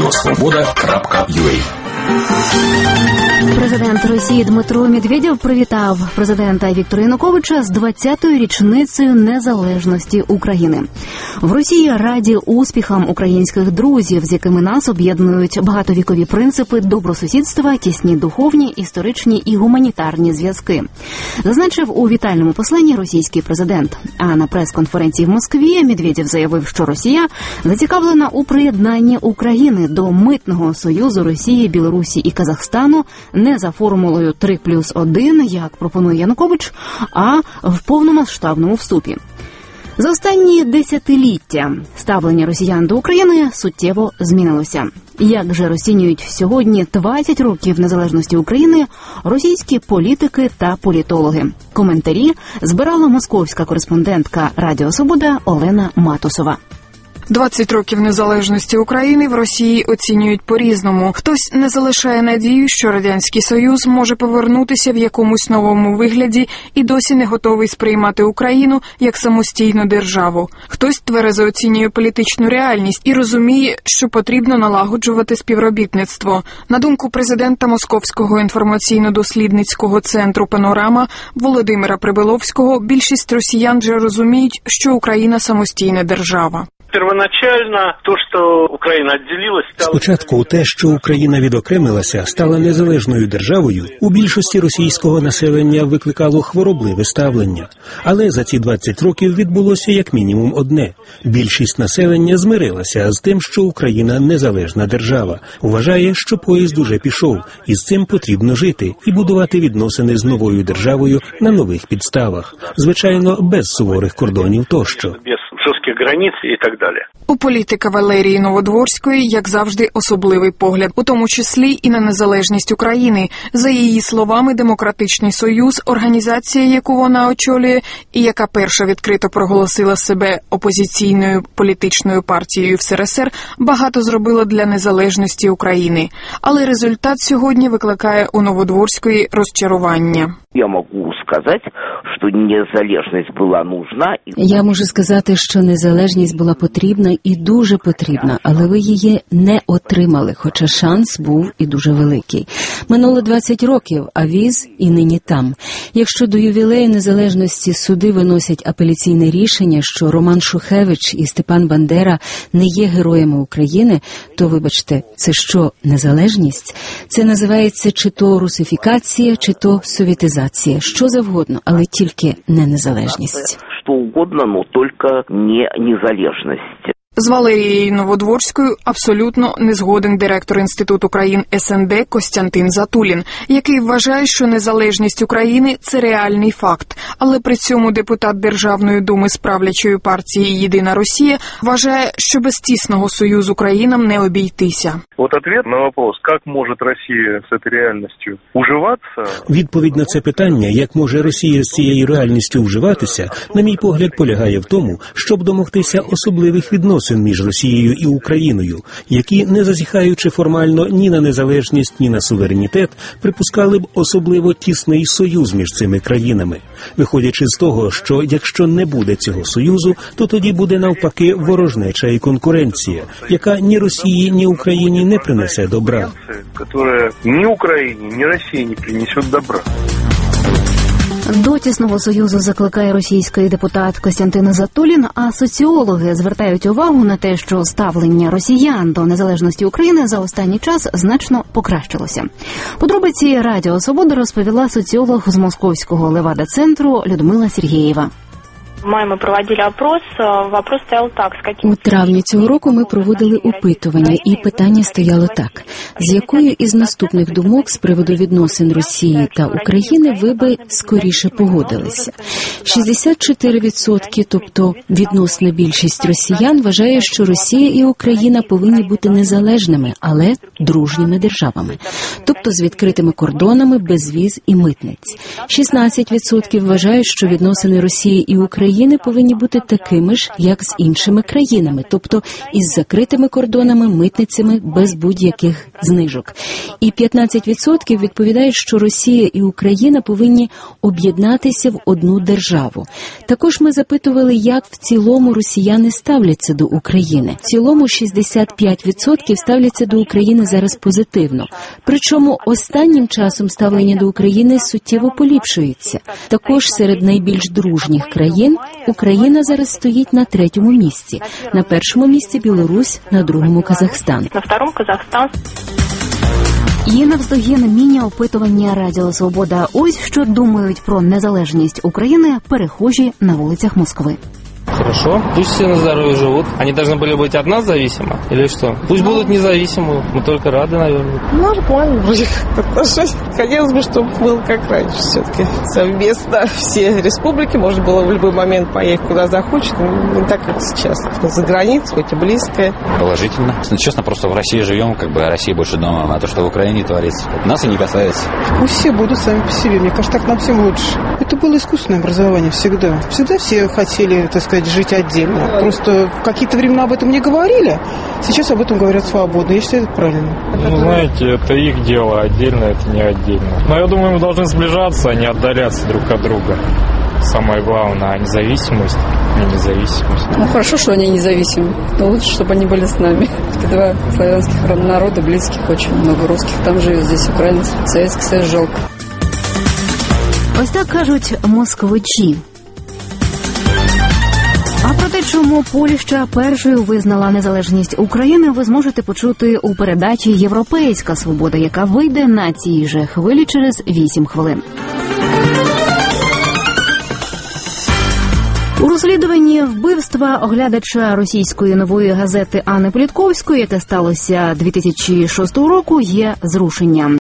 radiosvoboda.ua. Президент Росії Дмитро Медведєв привітав президента Віктора Януковича з 20-ю річницею незалежності України. В Росії раді успіхам українських друзів, з якими нас об'єднують багатовікові принципи добросусідства, тісні духовні, історичні і гуманітарні зв'язки. Зазначив у вітальному посланні російський президент. А на прес-конференції в Москві Медведєв заявив, що Росія зацікавлена у приєднанні України до митного союзу Росії, Білорусі і Казахстану не за формулою 3+1, як пропонує Янукович, а в повномасштабному вступі. За останні десятиліття ставлення росіян до України суттєво змінилося. Як же розцінюють сьогодні 20 років незалежності України російські політики та політологи? Коментарі збирала московська кореспондентка Радіо Свобода Олена Матусова. 20 років незалежності України в Росії оцінюють по-різному. Хтось не залишає надію, що Радянський Союз може повернутися в якомусь новому вигляді і досі не готовий сприймати Україну як самостійну державу. Хтось тверезо оцінює політичну реальність і розуміє, що потрібно налагоджувати співробітництво. На думку президента Московського інформаційно-дослідницького центру «Панорама» Володимира Прибиловського, більшість росіян вже розуміють, що Україна самостійна держава. Спочатку те, що Україна відокремилася, стала незалежною державою, у більшості російського населення викликало хворобливе ставлення. Але за ці 20 років відбулося як мінімум одне. Більшість населення змирилася з тим, що Україна незалежна держава. Вважає, що поїзд уже пішов, і з цим потрібно жити і будувати відносини з новою державою на нових підставах. Звичайно, без суворих кордонів тощо. Границ і так далі. У політика Валерії Новодворської, як завжди, особливий погляд, у тому числі і на незалежність України. За її словами, Демократичний Союз, організація, яку вона очолює, і яка перша відкрито проголосила себе опозиційною політичною партією в СРСР, багато зробила для незалежності України. Але результат сьогодні викликає у Новодворської розчарування. Я можу сказати, що незалежність була нужна. Я можу сказати, що незалежність була потрібна і дуже потрібна, але ви її не отримали, хоча шанс був і дуже великий. Минуло 20 років, а віз і нині там. Якщо до ювілею незалежності суди виносять апеляційне рішення, що Роман Шухевич і Степан Бандера не є героями України, то, вибачте, це що, незалежність? Це називається чи то русифікація, чи то совєтизація, що завгодно, але тільки не незалежність. Що угодно, но тільки не незалежність. З Валерією Новодворською абсолютно не згоден директор Інституту країн СНД Костянтин Затулін, який вважає, що незалежність України – це реальний факт. Але при цьому депутат Державної думи з правлячої партії «Єдина Росія» вважає, що без тісного союзу країнам не обійтися. От відповідь на вопрос, як може Росія з цією реальністю уживатися? Відповідь на це питання, як може Росія з цією реальністю вживатися, на мій погляд, полягає в тому, щоб домогтися особливих відносин між Росією і Україною, які, не зазіхаючи формально ні на незалежність, ні на суверенітет, припускали б особливо тісний союз між цими країнами. Виходячи з того, що якщо не буде цього союзу, то тоді буде навпаки ворожнеча і конкуренція, яка ні Росії, ні Україні не принесе добра. Яка ні Україні, ні Росії не принесе добра. До тісного союзу закликає російський депутат Костянтин Затулін, а соціологи звертають увагу на те, що ставлення росіян до незалежності України за останній час значно покращилося. Подробиці Радіо Свобода розповіла соціолог з московського Левада-центру Людмила Сергієва. Ми проводили опрос. Вопрос стояв так: у травні цього року ми проводили опитування, і питання стояло так: з якою із наступних думок з приводу відносин Росії та України ви би скоріше погодилися? 64%, тобто відносна більшість росіян, вважає, що Росія і Україна повинні бути незалежними, але дружніми державами, тобто з відкритими кордонами, без віз і митниць. 16% вважають, що відносини Росії і України повинні бути такими ж, як з іншими країнами, тобто із закритими кордонами, митницями, без будь-яких знижок. І 15% відповідають, що Росія і Україна повинні об'єднатися в одну державу. Також ми запитували, як в цілому росіяни ставляться до України. В цілому 65% ставляться до України зараз позитивно. Причому останнім часом ставлення до України суттєво поліпшується. Також серед найбільш дружніх країн Україна зараз стоїть на 3-му місці. На 1-му місці Білорусь, на 2-му Казахстан. На 2-м Казахстан. І навздогін міні-опитування Радіо Свобода. Ось що думають про незалежність України перехожі на вулицях Москви. Хорошо. Пусть все на здоровье живут. Они должны были быть от нас зависимы? Или что? Пусть будут независимы. Мы только рады, наверное. Нормально вроде как отношусь. Хотелось бы, чтобы было как раньше все-таки. Совместно все республики. Можно было в любой момент поехать куда захочет. Не так, как сейчас. За границу, хоть и близкое. Положительно. Честно, просто в России живем, как бы Россия больше дома. А то, что в Украине творится, нас и не касается. Пусть все будут сами по себе. Мне кажется, так нам всем лучше. Это было искусственное образование всегда. Всегда все хотели, так сказать, жить отдельно. Просто в какие-то времена об этом не говорили, сейчас об этом говорят свободно. Я считаю, это правильно. Ну, знаете, это их дело, отдельно это не отдельно. Но я думаю, мы должны сближаться, а не отдаляться друг от друга. Самое главное, независимость и независимость. Ну, хорошо, что они независимы, но лучше, чтобы они были с нами. Это два славянских народа, близких, очень много русских там живет, здесь украинцев. Советский Союз жалко. Ось так кажуть москвичі. А про те, чому Польща першою визнала незалежність України, ви зможете почути у передачі «Європейська свобода», яка вийде на цій же хвилі через 8 хвилин. У розслідуванні вбивства оглядача російської нової газети Анни Політковської, яке сталося 2006 року, є зрушення.